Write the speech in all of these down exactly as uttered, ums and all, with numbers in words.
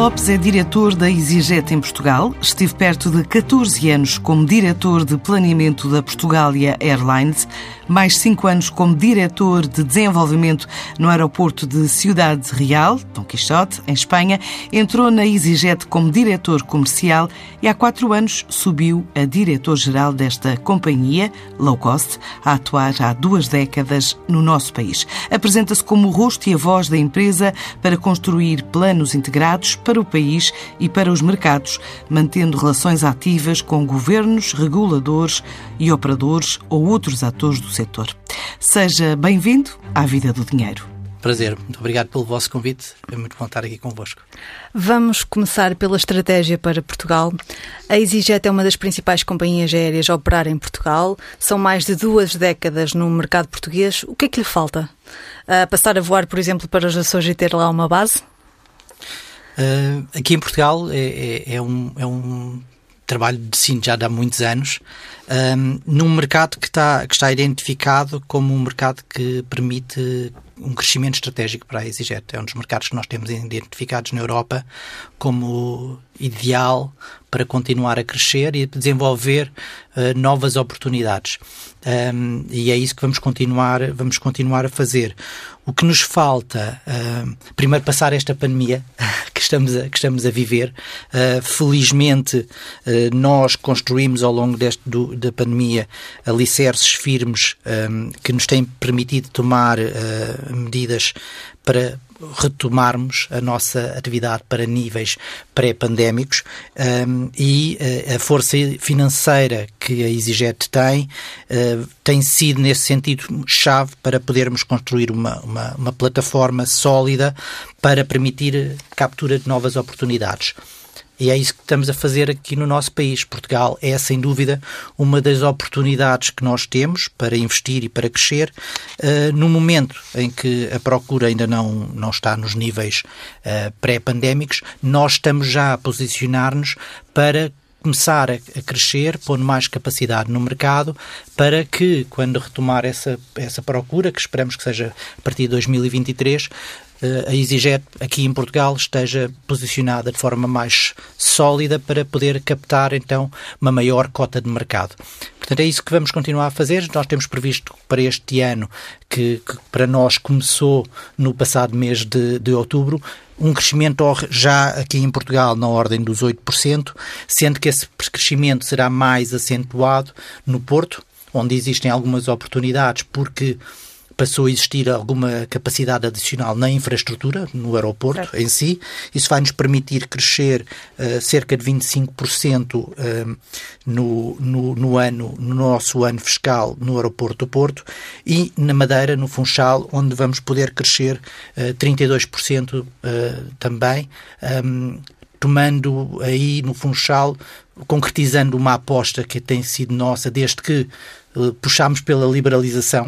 Lopes é diretor da EasyJet em Portugal. Esteve perto de catorze anos como diretor de planeamento da Portugália Airlines, mais cinco anos como diretor de desenvolvimento no aeroporto de Ciudad Real, Dom Quixote, em Espanha. Entrou na EasyJet como diretor comercial e há quatro anos subiu a diretor-geral desta companhia, low cost, a atuar há duas décadas no nosso país. Apresenta-se como o rosto e a voz da empresa para construir planos integrados para o país e para os mercados, mantendo relações ativas com governos, reguladores e operadores ou outros atores do setor. Seja bem-vindo à Vida do Dinheiro. Prazer, muito obrigado pelo vosso convite, é muito bom estar aqui convosco. Vamos começar pela estratégia para Portugal. A EasyJet é uma das principais companhias aéreas a operar em Portugal. São mais de duas décadas no mercado português. O que é que lhe falta? Uh, passar a voar, por exemplo, para os Açores e ter lá uma base? Uh, aqui em Portugal é, é, é, um, é um trabalho de sim já de há muitos anos, um, num mercado que está, que está identificado como um mercado que permite um crescimento estratégico para a EasyJet. É um dos mercados que nós temos identificados na Europa como ideal para continuar a crescer e desenvolver uh, novas oportunidades. Um, e é isso que vamos continuar, vamos continuar a fazer. O que nos falta, uh, primeiro passar esta pandemia que estamos a, que estamos a viver. Uh, felizmente, uh, nós construímos ao longo deste, do, da pandemia alicerces firmes um, que nos têm permitido tomar uh, medidas para retomarmos a nossa atividade para níveis pré-pandémicos um, e uh, a força financeira que a EasyJet tem uh, tem sido nesse sentido chave para podermos construir uma, uma, uma plataforma sólida para permitir a captura de novas oportunidades. E é isso que estamos a fazer aqui no nosso país. Portugal é, sem dúvida, uma das oportunidades que nós temos para investir e para crescer uh, no momento em que a procura ainda não, não está nos níveis uh, pré-pandémicos. Nós estamos já a posicionar-nos para começar a, a crescer, pondo mais capacidade no mercado, para que, quando retomar essa, essa procura, que esperamos que seja a partir de dois mil e vinte e três, a EasyJet aqui em Portugal esteja posicionada de forma mais sólida para poder captar então uma maior cota de mercado. Portanto, é isso que vamos continuar a fazer. Nós temos previsto para este ano, que, que para nós começou no passado mês de, de outubro, um crescimento já aqui em Portugal na ordem dos oito por cento, sendo que esse crescimento será mais acentuado no Porto, onde existem algumas oportunidades, porque passou a existir alguma capacidade adicional na infraestrutura, no aeroporto certo. Em si. Isso vai nos permitir crescer uh, cerca de vinte e cinco por cento uh, no, no, no, ano, no nosso ano fiscal no aeroporto do Porto, e na Madeira, no Funchal, onde vamos poder crescer uh, trinta e dois por cento uh, também, um, tomando aí no Funchal, concretizando uma aposta que tem sido nossa desde que uh, puxámos pela liberalização,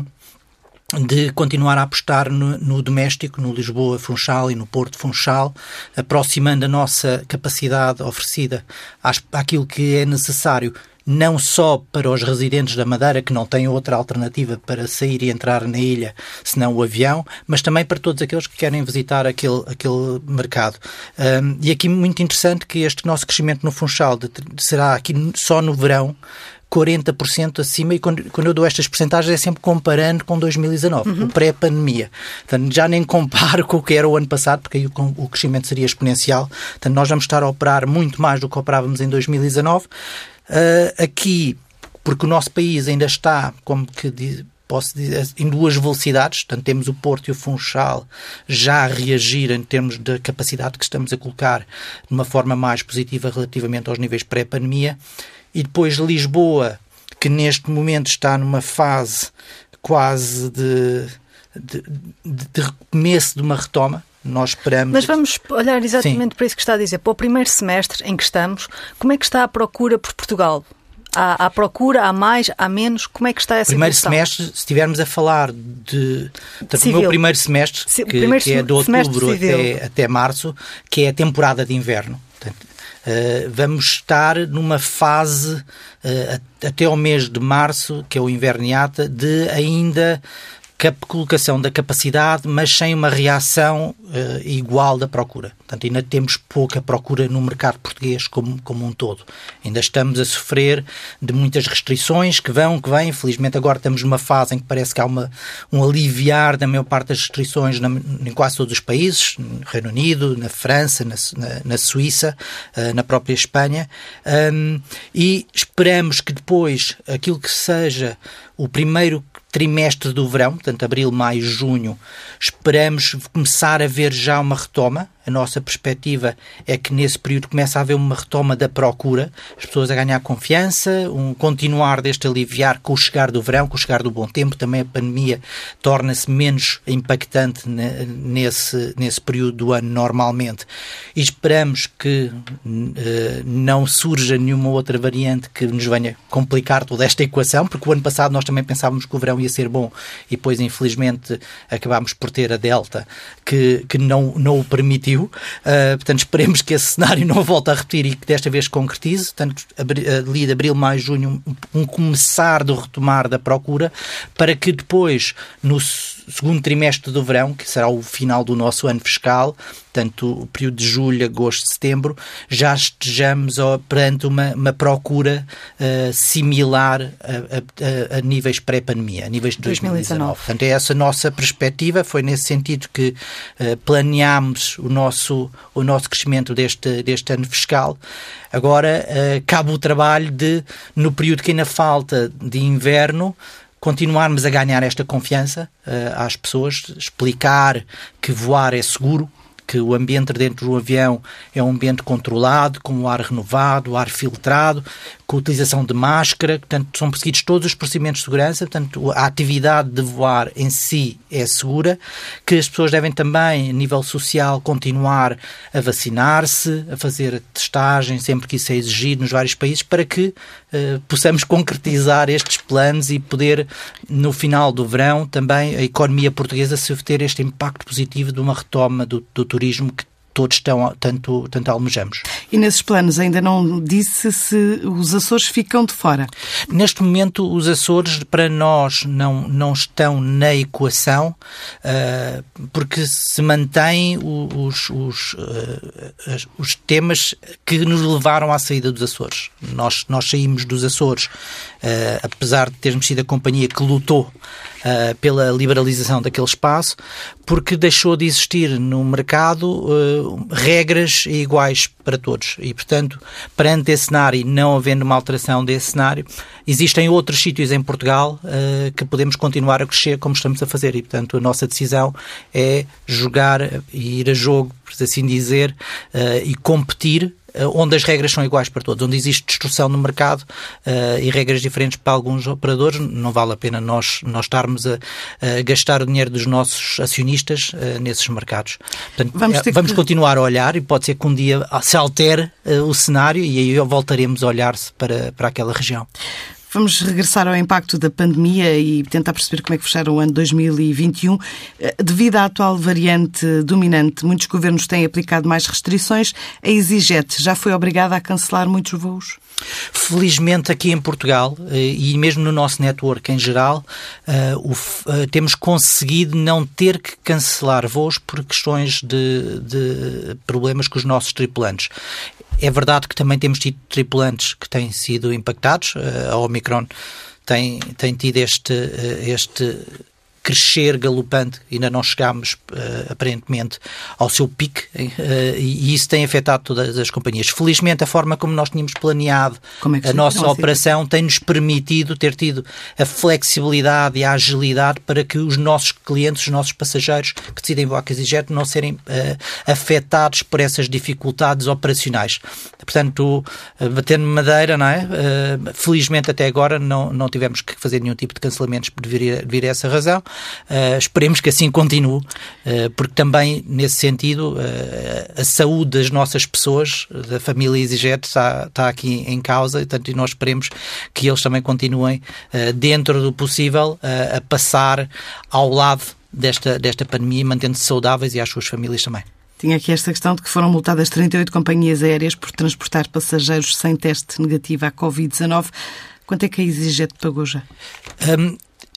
de continuar a apostar no, no doméstico, no Lisboa-Funchal e no Porto-Funchal, aproximando a nossa capacidade oferecida às, àquilo que é necessário, não só para os residentes da Madeira, que não têm outra alternativa para sair e entrar na ilha, senão o avião, mas também para todos aqueles que querem visitar aquele, aquele mercado. Um, e aqui muito interessante que este nosso crescimento no Funchal de, de, será aqui só no verão, quarenta por cento acima, e quando, quando eu dou estas percentagens é sempre comparando com dois mil e dezanove, uhum. o pré-pandemia. Portanto, já nem comparo com o que era o ano passado, porque aí o, o crescimento seria exponencial. Portanto, nós vamos estar a operar muito mais do que operávamos em dois mil e dezanove. Uh, aqui, porque o nosso país ainda está, como que diz, posso dizer, em duas velocidades, portanto temos o Porto e o Funchal já a reagir em termos da capacidade que estamos a colocar de uma forma mais positiva relativamente aos níveis pré-pandemia. E depois Lisboa, que neste momento está numa fase quase de, de, de recomeço de uma retoma. Nós esperamos... Mas vamos olhar exatamente Sim. para isso que está a dizer. Para o primeiro semestre em que estamos, como é que está a procura por Portugal? Há, há procura, há mais, há menos? Como é que está essa Primeiro evolução? semestre, se estivermos a falar de... Portanto, o meu primeiro semestre, que, primeiro que é de outubro até, até março, que é a temporada de inverno. Portanto, Uh, vamos estar numa fase uh, até ao mês de março, que é o inverniata, de ainda colocação da capacidade, mas sem uma reação uh, igual da procura. Portanto, ainda temos pouca procura no mercado português como, como um todo. Ainda estamos a sofrer de muitas restrições que vão, que vêm. Felizmente agora estamos numa fase em que parece que há uma, um aliviar da maior parte das restrições na, em quase todos os países, no Reino Unido, na França, na, na, na Suíça, uh, na própria Espanha. Um, e esperamos que depois aquilo que seja o primeiro trimestre do verão, portanto abril, maio, junho, esperamos começar a ver já uma retoma. A nossa perspectiva é que nesse período começa a haver uma retoma da procura, as pessoas a ganhar confiança, um continuar deste aliviar com o chegar do verão, com o chegar do bom tempo. Também a pandemia torna-se menos impactante nesse, nesse período do ano normalmente. E esperamos que uh, não surja nenhuma outra variante que nos venha complicar toda esta equação, porque o ano passado nós também pensávamos que o verão ia ser bom e depois infelizmente acabámos por ter a Delta que, que não, não o permitiu. Uh, portanto, esperemos que esse cenário não volte a repetir e que desta vez concretize. Portanto, ali de abril, maio, junho, um, um começar do retomar da procura, para que depois, no segundo trimestre do verão, que será o final do nosso ano fiscal, portanto, o período de julho, agosto, setembro, já estejamos ó, perante uma, uma procura uh, similar a, a, a níveis pré-pandemia, a níveis de dois mil e dezanove. Portanto, é essa a nossa perspectiva. Foi nesse sentido que uh, planeámos o nosso, o nosso crescimento deste, deste ano fiscal. Agora, uh, cabe o trabalho de, no período que ainda falta de inverno, continuarmos a ganhar esta confiança uh, às pessoas, explicar que voar é seguro, que o ambiente dentro do avião é um ambiente controlado, com o ar renovado, o ar filtrado, com a utilização de máscara. Portanto, são seguidos todos os procedimentos de segurança. Portanto, a atividade de voar em si é segura, que as pessoas devem também, a nível social, continuar a vacinar-se, a fazer a testagem sempre que isso é exigido nos vários países, para que uh, possamos concretizar estes planos e poder, no final do verão, também a economia portuguesa se ter este impacto positivo de uma retoma do, do turismo que todos estão, tanto, tanto almejamos. E nesses planos ainda não disse se os Açores ficam de fora? Neste momento os Açores para nós não, não estão na equação, uh, porque se mantêm os, os, uh, os temas que nos levaram à saída dos Açores. Nós, nós saímos dos Açores, uh, apesar de termos sido a companhia que lutou Uh, pela liberalização daquele espaço, porque deixou de existir no mercado uh, regras iguais para todos. E, portanto, perante esse cenário e não havendo uma alteração desse cenário, existem outros sítios em Portugal uh, que podemos continuar a crescer como estamos a fazer. E, portanto, a nossa decisão é jogar e ir a jogo, por assim dizer, uh, e competir onde as regras são iguais para todos, onde existe destruição no mercado uh, e regras diferentes para alguns operadores. Não vale a pena nós, nós estarmos a, a gastar o dinheiro dos nossos acionistas uh, nesses mercados. Portanto, vamos, ter vamos que... continuar a olhar e pode ser que um dia se altere uh, o cenário e aí voltaremos a olhar-se para, para aquela região. Vamos regressar ao impacto da pandemia e tentar perceber como é que fecharam o ano dois mil e vinte e um. Devido à atual variante dominante, muitos governos têm aplicado mais restrições. A EasyJet já foi obrigada a cancelar muitos voos? Felizmente aqui em Portugal e mesmo no nosso network em geral, uh, uh, temos conseguido não ter que cancelar voos por questões de, de problemas com os nossos tripulantes. É verdade que também temos tido tripulantes que têm sido impactados. A Omicron tem, tem tido este, este crescer galopante. Ainda não chegámos, uh, aparentemente, ao seu pico uh, e isso tem afetado todas as companhias. Felizmente, a forma como nós tínhamos planeado é a nossa operação assim? tem-nos permitido ter tido a flexibilidade e a agilidade para que os nossos clientes, os nossos passageiros que decidem voar com a EasyJet não serem uh, afetados por essas dificuldades operacionais. Portanto, uh, batendo madeira, não é? Uh, felizmente, até agora, não, não tivemos que fazer nenhum tipo de cancelamentos devido a essa razão. Uh, esperemos que assim continue, uh, porque também, nesse sentido, uh, a saúde das nossas pessoas, da família EasyJet, está, está aqui em causa, e, portanto, nós esperemos que eles também continuem, uh, dentro do possível, uh, a passar ao lado desta, desta pandemia, mantendo-se saudáveis e às suas famílias também. Tinha aqui esta questão de que foram multadas trinta e oito companhias aéreas por transportar passageiros sem teste negativo à covid dezanove. Quanto é que a EasyJet pagou já? Um,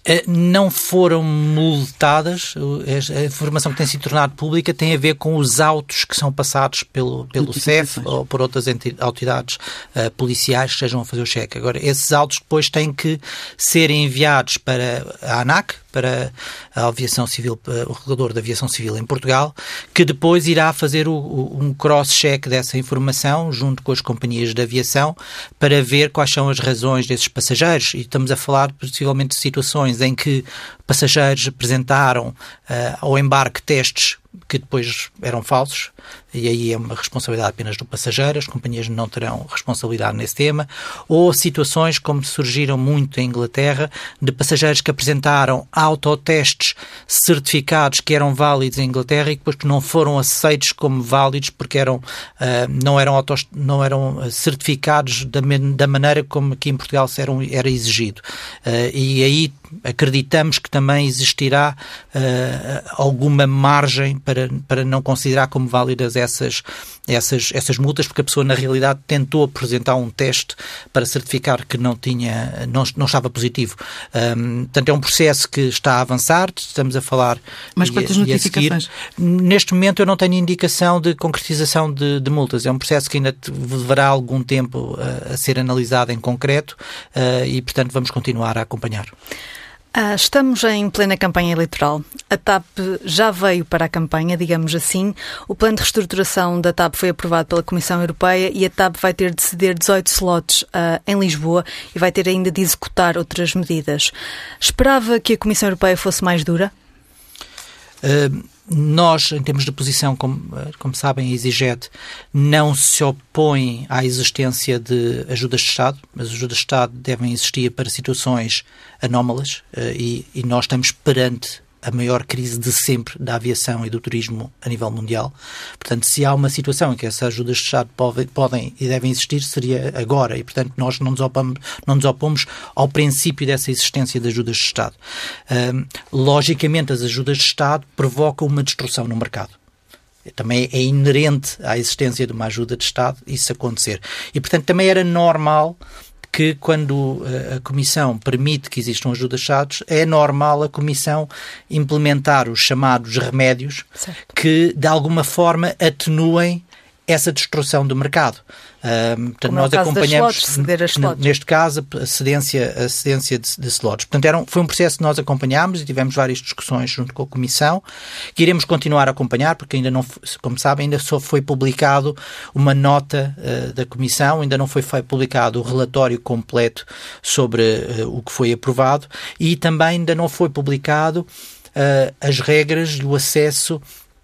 Não foram multadas. A informação que tem sido tornada pública tem a ver com os autos que são passados pelo, pelo C E F ou por outras autoridades uh, policiais que estejam a fazer o cheque. Agora, esses autos depois têm que ser enviados para a ANAC, para a aviação civil, o regulador da aviação civil em Portugal, que depois irá fazer o, o, um cross-check dessa informação junto com as companhias de aviação para ver quais são as razões desses passageiros. E estamos a falar possivelmente de situações em que passageiros apresentaram uh, ao embarque testes que depois eram falsos, e aí é uma responsabilidade apenas do passageiro, as companhias não terão responsabilidade nesse tema, ou situações como surgiram muito em Inglaterra, de passageiros que apresentaram autotestes certificados que eram válidos em Inglaterra e depois que não foram aceitos como válidos porque eram, uh, não, eram autos, não eram certificados da, da maneira como aqui em Portugal eram, era exigido. Uh, e aí acreditamos que também existirá uh, alguma margem para, para não considerar como válidas essas, essas, essas multas, porque a pessoa na realidade tentou apresentar um teste para certificar que não, tinha, não, não estava positivo. Um, portanto, é um processo que está a avançar, estamos a falar... Mas quantas e, notificações? E a seguir, neste momento eu não tenho indicação de concretização de, de multas. É um processo que ainda levará algum tempo uh, a ser analisado em concreto uh, e, portanto, vamos continuar a acompanhar. Ah, estamos em plena campanha eleitoral. A TAP já veio para a campanha, digamos assim. O plano de reestruturação da TAP foi aprovado pela Comissão Europeia e a TAP vai ter de ceder dezoito slots ah, em Lisboa e vai ter ainda de executar outras medidas. Esperava que a Comissão Europeia fosse mais dura? Uh... Nós, em termos de posição, como, como sabem, a EasyJet não se opõe à existência de ajudas de Estado, mas as ajudas de Estado devem existir para situações anómalas e, e nós estamos perante a maior crise de sempre da aviação e do turismo a nível mundial. Portanto, se há uma situação em que essas ajudas de Estado pode, podem e devem existir, seria agora. E, portanto, nós não nos opomos, não nos opomos ao princípio dessa existência de ajudas de Estado. Um, logicamente, as ajudas de Estado provocam uma destruição no mercado. Também é inerente à existência de uma ajuda de Estado isso acontecer. E, portanto, também era normal que quando a Comissão permite que existam ajudas de Estado, é normal a Comissão implementar os chamados remédios certo. Que, de alguma forma, atenuem essa destruição do mercado. Uh, portanto, nós acompanhamos, slots, slots. neste caso, a cedência, a cedência de, de slots. Portanto, era um, foi um processo que nós acompanhámos e tivemos várias discussões junto com a Comissão, que iremos continuar a acompanhar, porque ainda não, como sabem, ainda só foi publicado uma nota uh, da Comissão, ainda não foi publicado o relatório completo sobre uh, o que foi aprovado e também ainda não foi publicado uh, as regras do acesso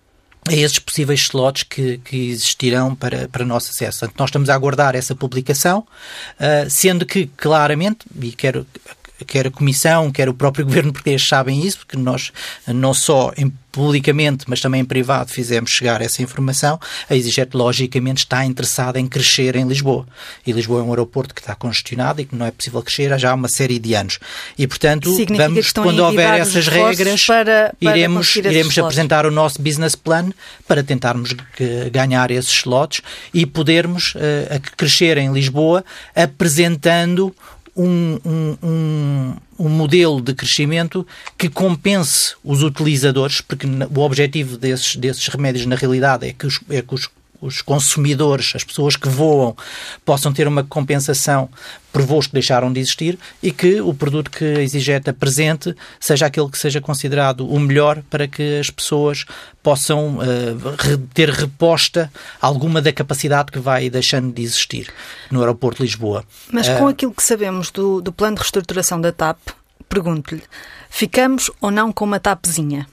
a esses possíveis slots que, que existirão para, para nosso acesso. Portanto, nós estamos a aguardar essa publicação, uh, sendo que, claramente, e quero... quer a Comissão, quer o próprio Governo português sabem isso, porque nós não só em, publicamente, mas também em privado fizemos chegar essa informação. A EasyJet, logicamente, está interessada em crescer em Lisboa. E Lisboa é um aeroporto que está congestionado e que não é possível crescer há já uma série de anos. E, portanto, significa vamos, quando houver essas regras, para, para iremos, iremos apresentar o nosso business plan para tentarmos ganhar esses slots e podermos uh, crescer em Lisboa apresentando Um, um, um, um modelo de crescimento que compense os utilizadores, porque o objetivo desses, desses remédios na realidade é que os, é que os, os consumidores, as pessoas que voam, possam ter uma compensação por voos que deixaram de existir e que o produto que a EasyJet apresente seja aquele que seja considerado o melhor para que as pessoas possam uh, ter reposta alguma da capacidade que vai deixando de existir no aeroporto de Lisboa. Mas com uh, aquilo que sabemos do, do plano de reestruturação da TAP, pergunto-lhe, ficamos ou não com uma TAPzinha?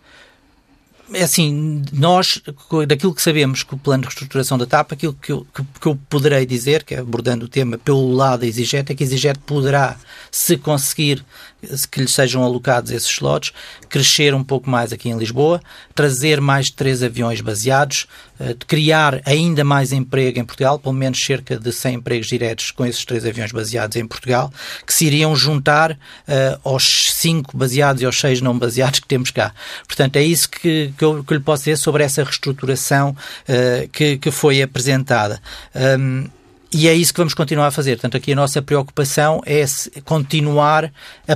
É assim, nós, daquilo que sabemos que o plano de reestruturação da TAP, aquilo que eu, que, que eu poderei dizer, que é abordando o tema pelo lado da EasyJet, é que a EasyJet poderá, se conseguir que lhe sejam alocados esses slots, crescer um pouco mais aqui em Lisboa, trazer mais de três aviões baseados, uh, criar ainda mais emprego em Portugal, pelo menos cerca de cem empregos diretos com esses três aviões baseados em Portugal, que se iriam juntar uh, aos cinco baseados e aos seis não baseados que temos cá. Portanto, é isso que, que, eu, que eu lhe posso dizer sobre essa reestruturação uh, que, que foi apresentada. Um, E é isso que vamos continuar a fazer. Portanto, aqui a nossa preocupação é continuar a,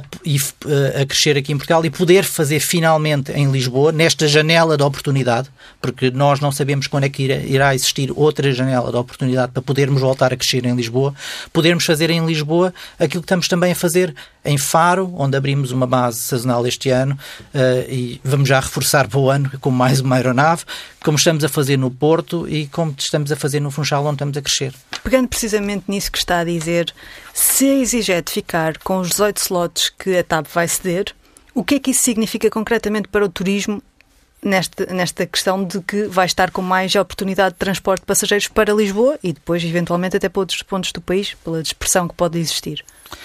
a crescer aqui em Portugal e poder fazer finalmente em Lisboa, nesta janela de oportunidade, porque nós não sabemos quando é que irá, irá existir outra janela de oportunidade para podermos voltar a crescer em Lisboa, podermos fazer em Lisboa aquilo que estamos também a fazer em Faro, onde abrimos uma base sazonal este ano uh, e vamos já reforçar para o ano com mais uma aeronave, como estamos a fazer no Porto e como estamos a fazer no Funchal, onde estamos a crescer. Pegando precisamente nisso que está a dizer, se a EasyJet ficar com os dezoito slots que a T A B vai ceder, o que é que isso significa concretamente para o turismo nesta, nesta questão de que vai estar com mais oportunidade de transporte de passageiros para Lisboa e depois, eventualmente, até para outros pontos do país, pela dispersão que pode existir?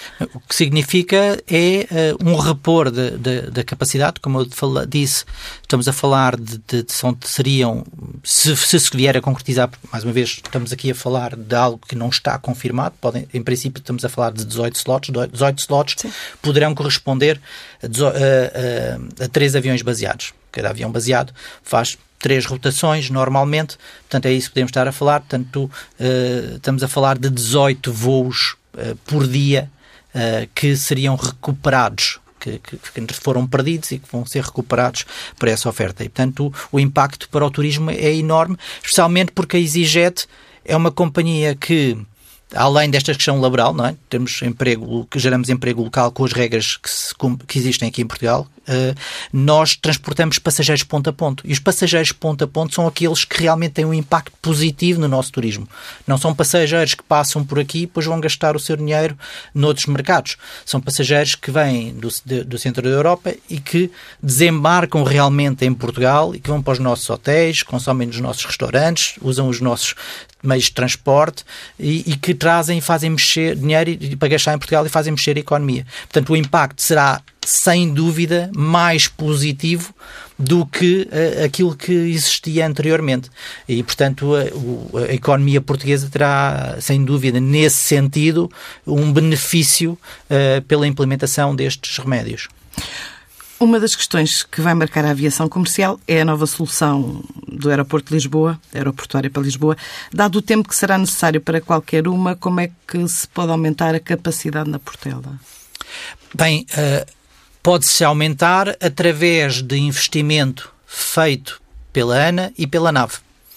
O que significa é uh, um repor da capacidade, como eu fala, disse, estamos a falar de, de, de são, seriam, se, se se vier a concretizar, mais uma vez, estamos aqui a falar de algo que não está confirmado, podem, em princípio estamos a falar de dezoito slots, dezoito slots Sim. poderão corresponder a, a, a, a três aviões baseados. Cada avião baseado faz três rotações normalmente, portanto é isso que podemos estar a falar, portanto uh, estamos a falar de dezoito voos uh, por dia uh, que seriam recuperados, que, que, que foram perdidos e que vão ser recuperados por essa oferta. E portanto o, o impacto para o turismo é enorme, especialmente porque a EasyJet é uma companhia que, além desta questão laboral, não é? Temos emprego, que geramos emprego local com as regras que, se, que existem aqui em Portugal, uh, nós transportamos passageiros ponto a ponto. E os passageiros ponto a ponto são aqueles que realmente têm um impacto positivo no nosso turismo. Não são passageiros que passam por aqui e depois vão gastar o seu dinheiro noutros mercados. São passageiros que vêm do, de, do centro da Europa e que desembarcam realmente em Portugal e que vão para os nossos hotéis, consomem nos nossos restaurantes, usam os nossos meios de transporte e, e que trazem e fazem mexer dinheiro e, e para gastar em Portugal e fazem mexer a economia. Portanto, o impacto será, sem dúvida, mais positivo do que uh, aquilo que existia anteriormente. E, portanto, a, o, a economia portuguesa terá, sem dúvida, nesse sentido, um benefício uh, pela implementação destes remédios. Uma das questões que vai marcar a aviação comercial é a nova solução do aeroporto de Lisboa, aeroportuária para Lisboa. Dado o tempo que será necessário para qualquer uma, como é que se pode aumentar a capacidade na Portela? Bem, uh, pode-se aumentar através de investimento feito pela ANA e pela NAV.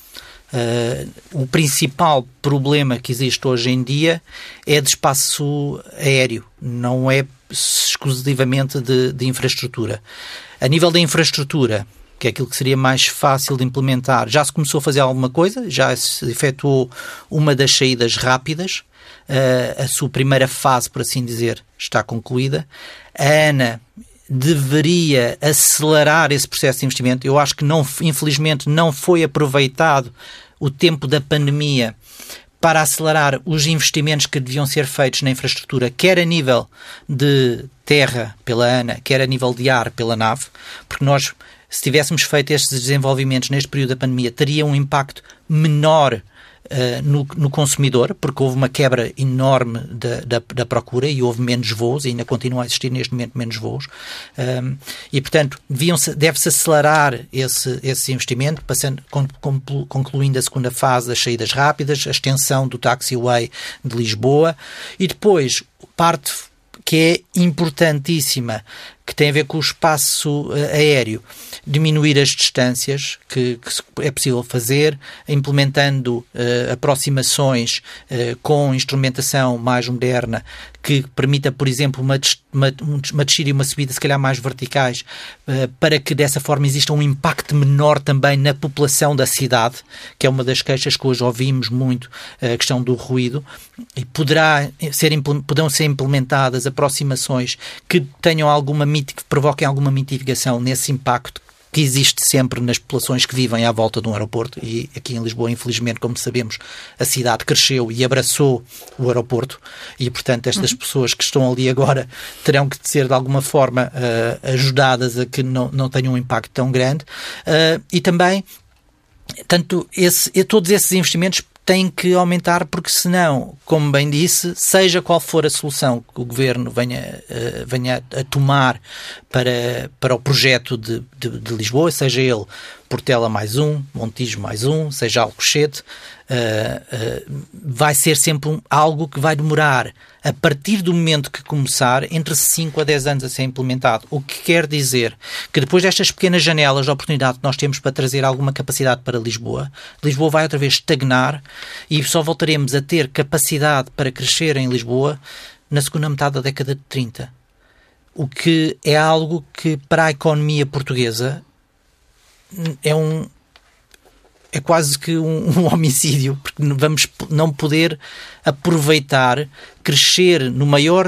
Uh, o principal problema que existe hoje em dia é de espaço aéreo, não é exclusivamente de, de infraestrutura. A nível da infraestrutura, que é aquilo que seria mais fácil de implementar, já se começou a fazer alguma coisa, já se efetuou uma das saídas rápidas, uh, a sua primeira fase, por assim dizer, está concluída. A ANA deveria acelerar esse processo de investimento. Eu acho que, não, infelizmente, não foi aproveitado o tempo da pandemia para acelerar os investimentos que deviam ser feitos na infraestrutura, quer a nível de terra pela ANA, quer a nível de ar pela NAV, porque nós, se tivéssemos feito estes desenvolvimentos neste período da pandemia, teria um impacto menor Uh, no, no consumidor, porque houve uma quebra enorme da, da, da procura e houve menos voos, e ainda continua a existir neste momento menos voos, um, e portanto deve-se acelerar esse, esse investimento, passando, concluindo a segunda fase das saídas rápidas, a extensão do taxiway de Lisboa, e depois parte que é importantíssima, que tem a ver com o espaço uh, aéreo, diminuir as distâncias que, que é possível fazer, implementando uh, aproximações uh, com instrumentação mais moderna, que permita, por exemplo, uma, uma, uma descida e uma subida, se calhar mais verticais, uh, para que dessa forma exista um impacto menor também na população da cidade, que é uma das queixas que hoje ouvimos muito, a questão do ruído, e poderá ser, poderão ser implementadas aproximações que tenham alguma que provoquem alguma mitigação nesse impacto que existe sempre nas populações que vivem à volta de um aeroporto. E aqui em Lisboa, infelizmente, como sabemos, a cidade cresceu e abraçou o aeroporto e, portanto, estas uhum. pessoas que estão ali agora terão que ser, de alguma forma, uh, ajudadas a que não, não tenham um impacto tão grande. Uh, e também, tanto esse, todos esses investimentos tem que aumentar, porque senão, como bem disse, seja qual for a solução que o Governo venha, uh, venha a tomar para, para o projeto de, de, de Lisboa, seja ele Portela mais um, Montijo mais um, seja Alcochete, uh, uh, vai ser sempre um, algo que vai demorar, a partir do momento que começar, entre cinco a dez anos a ser implementado. O que quer dizer que depois destas pequenas janelas de oportunidade que nós temos para trazer alguma capacidade para Lisboa, Lisboa vai outra vez estagnar e só voltaremos a ter capacidade para crescer em Lisboa na segunda metade da década de trinta. O que é algo que para a economia portuguesa é um é quase que um, um homicídio, porque vamos não poder aproveitar, crescer no maior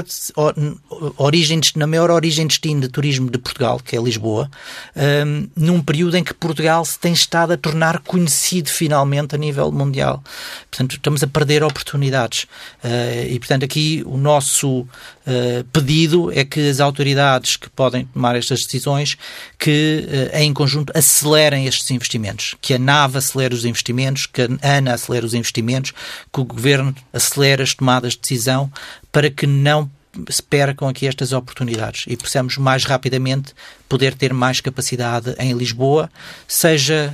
origem, na maior origem de destino de turismo de Portugal, que é Lisboa, um, num período em que Portugal se tem estado a tornar conhecido finalmente a nível mundial. Portanto, estamos a perder oportunidades. Uh, e, portanto, aqui o nosso uh, pedido é que as autoridades que podem tomar estas decisões, que uh, em conjunto acelerem estes investimentos, que a NAV acelere os investimentos, que a ANA acelere os investimentos, que o Governo acelere as tomadas de decisão para que não se percam aqui estas oportunidades e possamos mais rapidamente poder ter mais capacidade em Lisboa, seja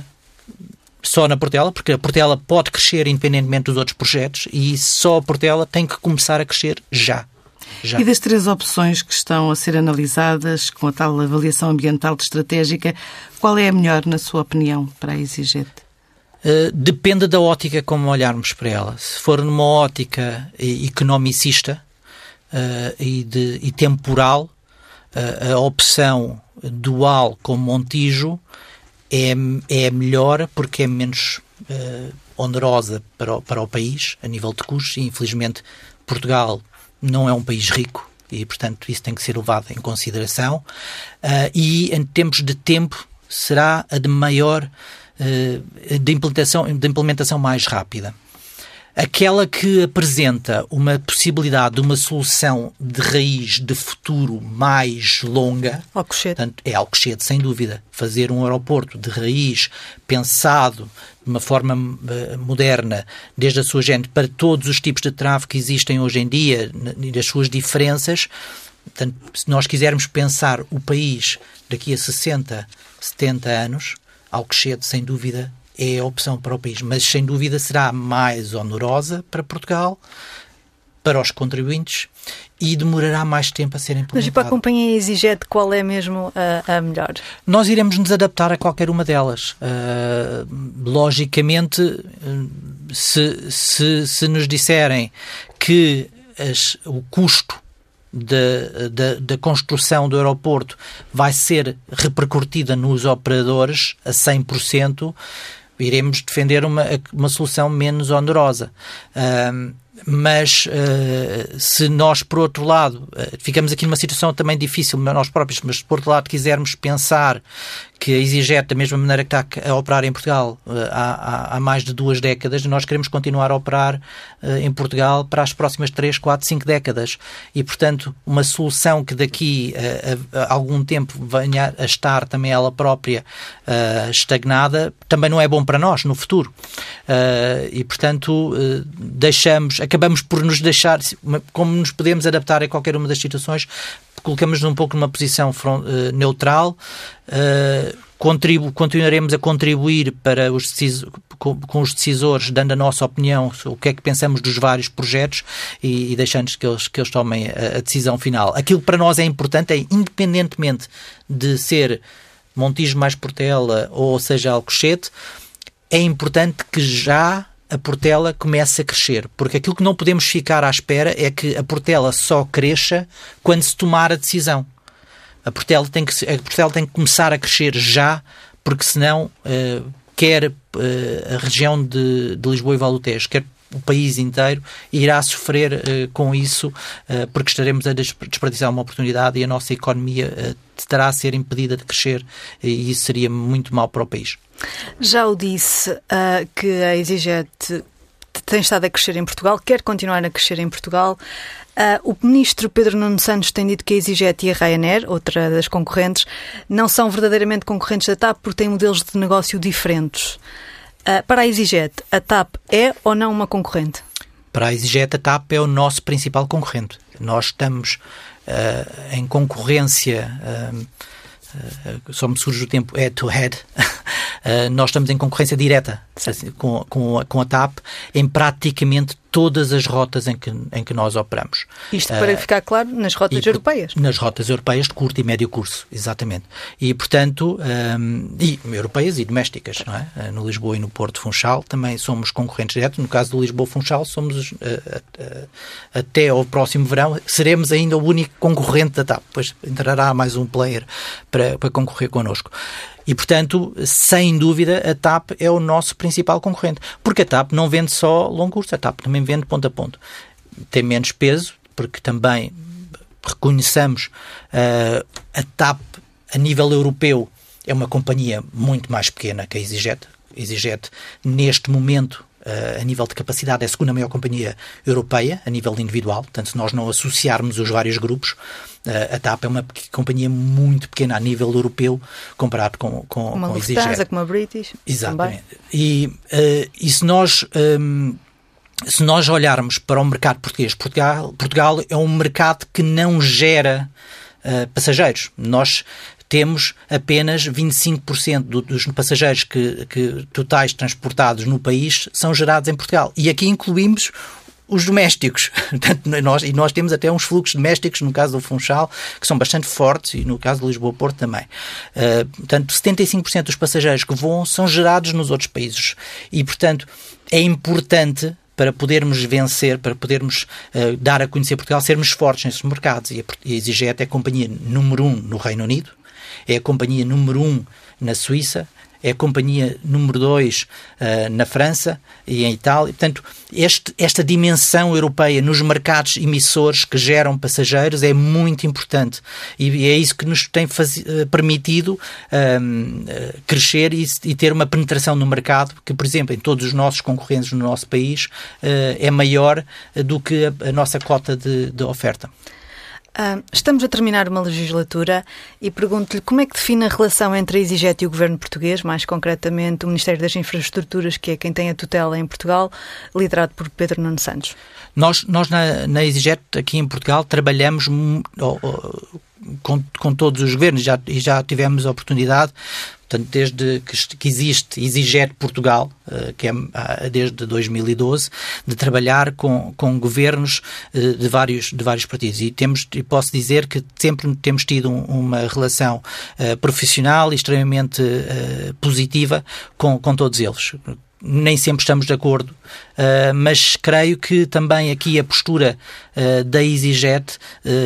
só na Portela, porque a Portela pode crescer independentemente dos outros projetos e só a Portela tem que começar a crescer já. Já. E das três opções que estão a ser analisadas com a tal avaliação ambiental estratégica, qual é a melhor, na sua opinião, para a EasyJet? Uh, depende da ótica como olharmos para ela. Se for numa ótica economicista uh, e, de, e temporal, uh, a opção dual com Montijo é, é melhor porque é menos uh, onerosa para o, para o país, a nível de custos, e infelizmente Portugal não é um país rico e, portanto, isso tem que ser levado em consideração. Uh, e em termos de tempo será a de maior De implementação, de implementação mais rápida. Aquela que apresenta uma possibilidade de uma solução de raiz de futuro mais longa, Alcochete. Portanto, é Alcochete, sem dúvida. Fazer um aeroporto de raiz pensado de uma forma uh, moderna, desde a sua gente, para todos os tipos de tráfego que existem hoje em dia e das suas diferenças. Portanto, se nós quisermos pensar o país daqui a sessenta, setenta anos, Alcochete, sem dúvida, é a opção para o país, mas sem dúvida será mais onerosa para Portugal, para os contribuintes e demorará mais tempo a ser implementada. Mas e para a companhia EasyJet, qual é mesmo a, a melhor? Nós iremos nos adaptar a qualquer uma delas. Uh, logicamente, se, se, se nos disserem que as, o custo Da, da, da construção do aeroporto vai ser repercutida nos operadores a cem por cento, iremos defender uma, uma solução menos onerosa. Um, mas uh, se nós, por outro lado, uh, ficamos aqui numa situação também difícil nós próprios, mas se por outro lado quisermos pensar que a EasyJet, da mesma maneira que está a operar em Portugal uh, há, há mais de duas décadas, nós queremos continuar a operar uh, em Portugal para as próximas três, quatro, cinco décadas. E, portanto, uma solução que daqui uh, a, a algum tempo venha a estar também ela própria uh, estagnada, também não é bom para nós no futuro. Uh, e, portanto, uh, deixamos, acabamos por nos deixar, como nos podemos adaptar a qualquer uma das situações, colocamos-nos um pouco numa posição front, uh, neutral, uh, contribu- continuaremos a contribuir para os decis- com, com os decisores, dando a nossa opinião sobre o que é que pensamos dos vários projetos e, e deixando que eles, que eles tomem a, a decisão final. Aquilo que para nós é importante é, independentemente de ser Montijo mais Portela ou seja Alcochete, é importante que já a Portela comece a crescer, porque aquilo que não podemos ficar à espera é que a Portela só cresça quando se tomar a decisão. A Portela tem que, a Portela tem que começar a crescer já, porque senão uh, quer uh, a região de, de Lisboa e Val do Tejo, quer o país inteiro, irá sofrer uh, com isso, uh, porque estaremos a desperdiçar uma oportunidade e a nossa economia uh, estará a ser impedida de crescer e isso seria muito mau para o país. Já o disse uh, que a EasyJet tem estado a crescer em Portugal, quer continuar a crescer em Portugal. Uh, o ministro Pedro Nuno Santos tem dito que a EasyJet e a Ryanair, outra das concorrentes, não são verdadeiramente concorrentes da TAP porque têm modelos de negócio diferentes. Uh, para a EasyJet, a TAP é ou não uma concorrente? Para a EasyJet, a TAP é o nosso principal concorrente. Nós estamos uh, em concorrência... Uh, Uh, só me surge o tempo head-to-head Uh, nós estamos em concorrência direta assim, com, com, a, com a TAP em praticamente todas as rotas em que, em que nós operamos. Isto para uh, ficar claro, nas rotas europeias? Nas rotas europeias de curto e médio curso, exatamente. E, portanto, um, e europeias e domésticas, não é? No Lisboa e no Porto Funchal também somos concorrentes diretos. No caso do Lisboa Funchal, somos, uh, uh, até ao próximo verão, seremos ainda o único concorrente da TAP. Depois entrará mais um player para, para concorrer connosco. E, portanto, sem dúvida, a TAP é o nosso principal concorrente. Porque a TAP não vende só longo curso, a TAP também vende ponto a ponto. Tem menos peso, porque também reconheçamos uh, a TAP a nível europeu é uma companhia muito mais pequena que a EasyJet. A EasyJet, neste momento, Uh, a nível de capacidade, é a segunda maior companhia europeia, a nível individual. Portanto, se nós não associarmos os vários grupos, uh, a TAP é uma companhia muito pequena a nível europeu, comparado com, com, uma com a EasyJet. Lufthansa, como a British. Exatamente. E, uh, e se nós... Um, se nós olharmos para o mercado português, Portugal, Portugal é um mercado que não gera uh, passageiros. Nós temos apenas vinte e cinco por cento do, dos passageiros que, que, totais transportados no país são gerados em Portugal. E aqui incluímos os domésticos. Portanto, nós, e nós temos até uns fluxos domésticos, no caso do Funchal, que são bastante fortes, e no caso do Lisboa-Porto também. Uh, portanto, setenta e cinco por cento dos passageiros que voam são gerados nos outros países. E, portanto, é importante, para podermos vencer, para podermos uh, dar a conhecer Portugal, sermos fortes nesses mercados. E a, a EasyJet é a companhia número um no Reino Unido, é a companhia número um na Suíça, é a companhia número dois uh, na França e em Itália. Portanto, este, esta dimensão europeia nos mercados emissores que geram passageiros é muito importante e é isso que nos tem faz, uh, permitido um, uh, crescer e, e ter uma penetração no mercado que, por exemplo, em todos os nossos concorrentes no nosso país uh, é maior do que a, a nossa cota de, de oferta. Uh, estamos a terminar uma legislatura e pergunto-lhe como é que define a relação entre a EasyJet e o governo português, mais concretamente o Ministério das Infraestruturas, que é quem tem a tutela em Portugal, liderado por Pedro Nuno Santos. Nós, nós na, na EasyJet, aqui em Portugal, trabalhamos oh, oh, com, com todos os governos já, e já tivemos a oportunidade. Portanto, desde que, que existe EasyJet Portugal, uh, que é uh, desde dois mil e doze, de trabalhar com, com governos uh, de, vários, de vários partidos. E, temos, e posso dizer que sempre temos tido um, uma relação uh, profissional e extremamente uh, positiva com, com todos eles. Nem sempre estamos de acordo, uh, mas creio que também aqui a postura uh, da EasyJet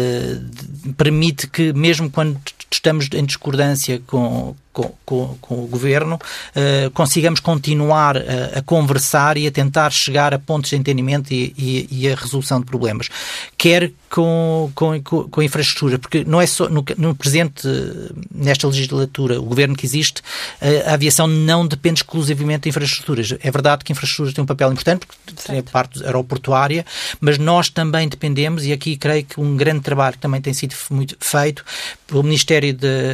uh, permite que, mesmo quando estamos em discordância com, com, com, com o Governo, uh, consigamos continuar a, a conversar e a tentar chegar a pontos de entendimento e, e, e a resolução de problemas. Quer com, com, com a infraestrutura, porque não é só no, no presente, nesta legislatura, o Governo que existe, a, a aviação não depende exclusivamente de infraestruturas. É verdade que infraestruturas têm um papel importante, porque é parte aeroportuária, mas nós também dependemos, e aqui creio que um grande trabalho que também tem sido muito feito pelo Ministério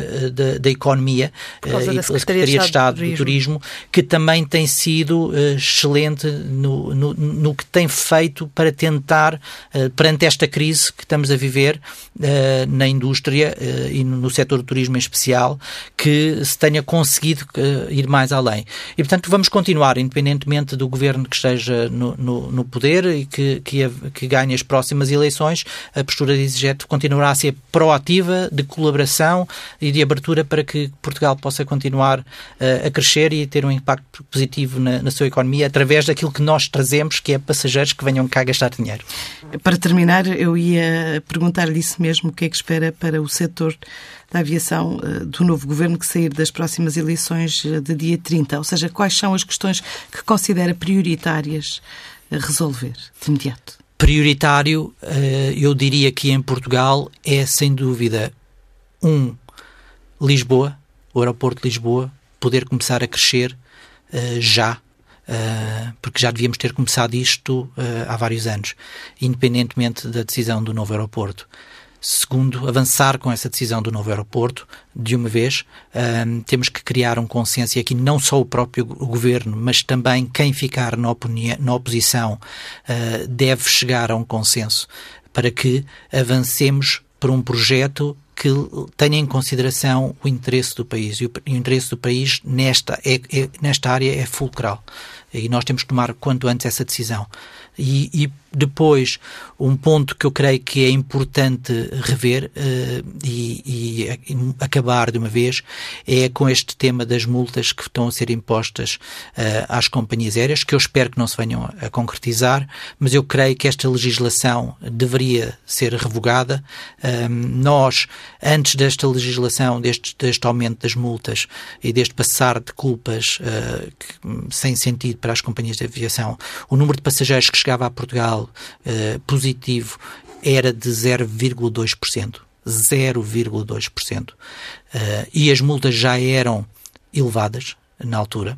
da Economia uh, e pela Secretaria de Estado do Turismo, que também tem sido uh, excelente no, no, no que tem feito para tentar, uh, perante esta crise que estamos a viver uh, na indústria uh, e no, no setor do turismo em especial, que se tenha conseguido uh, ir mais além. E, portanto, vamos continuar, independentemente do governo que esteja no, no, no poder e que, que, que ganhe as próximas eleições, a postura da EasyJet continuará a ser proativa, de colaboração e de abertura para que Portugal possa continuar uh, a crescer e ter um impacto positivo na, na sua economia através daquilo que nós trazemos, que é passageiros que venham cá gastar dinheiro. Para terminar, eu ia perguntar-lhe isso mesmo, o que é que espera para o setor da aviação uh, do novo governo que sair das próximas eleições uh, de dia trinta, ou seja, quais são as questões que considera prioritárias a resolver de imediato? Prioritário, uh, eu diria que em Portugal é, sem dúvida, um, Lisboa, o aeroporto de Lisboa, poder começar a crescer uh, já, uh, porque já devíamos ter começado isto uh, há vários anos, independentemente da decisão do novo aeroporto. Segundo, avançar com essa decisão do novo aeroporto de uma vez. Um, temos que criar um consenso, e aqui não só o próprio governo, mas também quem ficar na, opini- na oposição uh, deve chegar a um consenso para que avancemos para um projeto que tenha em consideração o interesse do país. E o, o interesse do país nesta, é, é, nesta área é fulcral. E nós temos que tomar quanto antes essa decisão. E, e depois, um ponto que eu creio que é importante rever uh, e, e acabar de uma vez é com este tema das multas que estão a ser impostas uh, às companhias aéreas, que eu espero que não se venham a concretizar, mas eu creio que esta legislação deveria ser revogada. Um, nós, antes desta legislação, deste, deste aumento das multas e deste passar de culpas uh, que, sem sentido para as companhias de aviação, o número de passageiros que chegava a Portugal uh, positivo era de zero vírgula dois por cento. zero vírgula dois por cento. Uh, e as multas já eram elevadas na altura.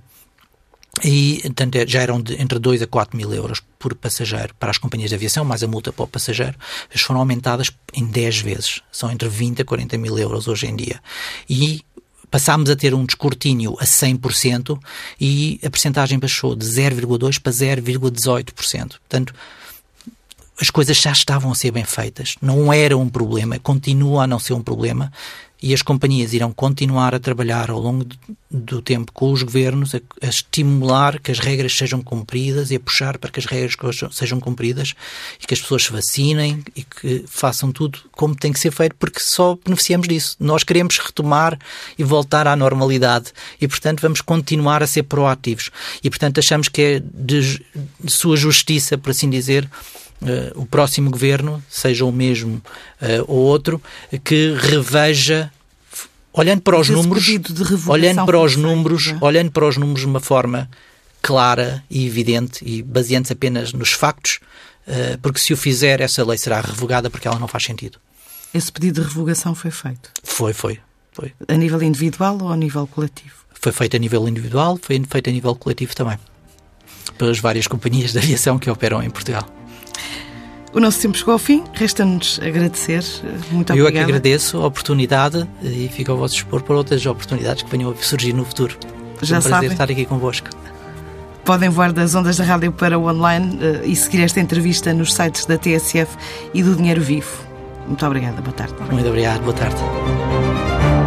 E portanto, já eram de entre dois a quatro mil euros por passageiro para as companhias de aviação, mais a multa para o passageiro. Elas foram aumentadas em dez vezes. São entre vinte a quarenta mil euros hoje em dia. E passámos a ter um descortínio a cem por cento e a percentagem baixou de zero vírgula dois por cento para zero vírgula dezoito por cento. Portanto, as coisas já estavam a ser bem feitas. Não era um problema, continua a não ser um problema. E as companhias irão continuar a trabalhar ao longo do tempo com os governos a, a estimular que as regras sejam cumpridas e a puxar para que as regras sejam cumpridas e que as pessoas se vacinem e que façam tudo como tem que ser feito, porque só beneficiamos disso. Nós queremos retomar e voltar à normalidade e, portanto, vamos continuar a ser proativos. E, portanto, achamos que é de, de sua justiça, por assim dizer, Uh, o próximo governo, seja o mesmo uh, ou outro, que reveja, olhando para os números, olhando para os números, olhando para os números de uma forma clara e evidente e baseando-se apenas nos factos, uh, porque se o fizer, essa lei será revogada porque ela não faz sentido. Esse pedido de revogação foi feito? Foi, foi, foi. A nível individual ou a nível coletivo? Foi feito a nível individual, foi feito a nível coletivo também, pelas várias companhias de aviação que operam em Portugal. O nosso tempo chegou ao fim, resta-nos agradecer. Muito obrigada. Eu é que agradeço a oportunidade e fico ao vosso dispor para outras oportunidades que venham a surgir no futuro. Já é um prazer sabem. estar aqui convosco. Podem voar das ondas da rádio para o online uh, e seguir esta entrevista nos sites da T S F e do Dinheiro Vivo. Muito obrigada, boa tarde. Muito obrigado, boa tarde.